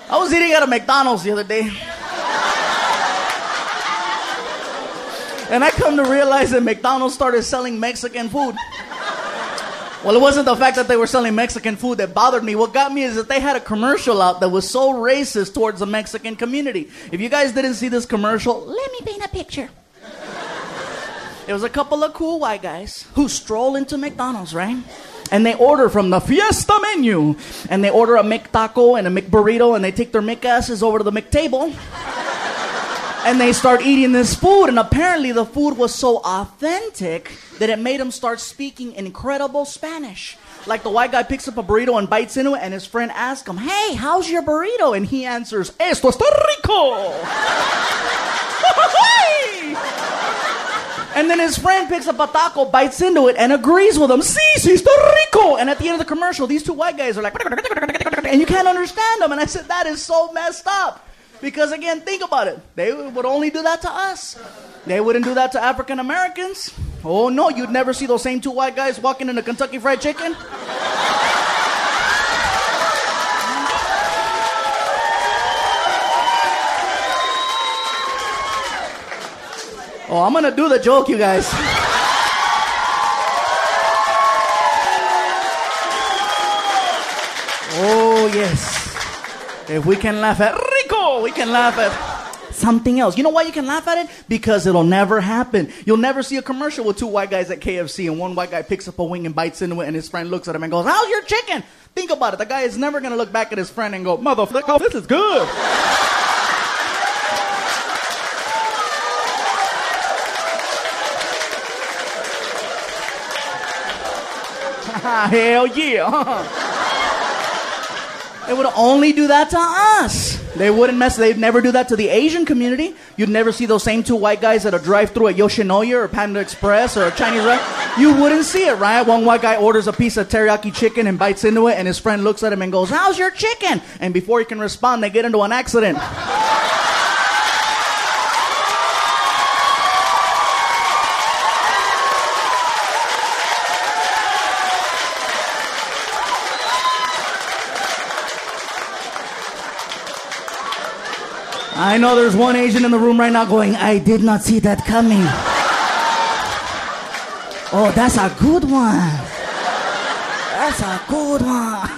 I was eating at a McDonald's the other day. And I come to realize that McDonald's started selling Mexican food. Well, it wasn't the fact that they were selling Mexican food that bothered me. What got me is that they had a commercial out that was so racist towards the Mexican community. If you guys didn't see this commercial, let me paint a picture. It was a couple of cool white guys who stroll into McDonald's, right? And they order from the Fiesta menu. And they order a McTaco and a McBurrito, and they take their McAsses over to the McTable. And they start eating this food, and apparently the food was so authentic that it made them start speaking incredible Spanish. Like the white guy picks up a burrito and bites into it, and his friend asks him, "Hey, how's your burrito?" And he answers, "Esto está rico." And then his friend picks up a taco, bites into it, and agrees with him, "Sí, está rico." And at the end of the commercial, these two white guys are like, and you can't understand them. And I said, that is so messed up. Because again, think about it. They would only do that to us. They wouldn't do that to African Americans. Oh no, you'd never see those same two white guys walking in a Kentucky Fried Chicken. Oh, I'm gonna do the joke, you guys. Oh yes. If we can laugh at rico, we can laugh at something else. You know why you can laugh at it? Because it'll never happen. You'll never see a commercial with two white guys at KFC and one white guy picks up a wing and bites into it and his friend looks at him and goes, "How's your chicken?" Think about it. The guy is never going to look back at his friend and go, "Motherfucker, this is good." Hell yeah. They would only do that to us. They'd never do that to the Asian community. You'd never see those same two white guys at a drive-thru at Yoshinoya or Panda Express or a Chinese restaurant. You wouldn't see it, right? One white guy orders a piece of teriyaki chicken and bites into it, and his friend looks at him and goes, "How's your chicken?" And before he can respond, they get into an accident. I know there's one Asian in the room right now going, "I did not see that coming." Oh, that's a good one. That's a good one.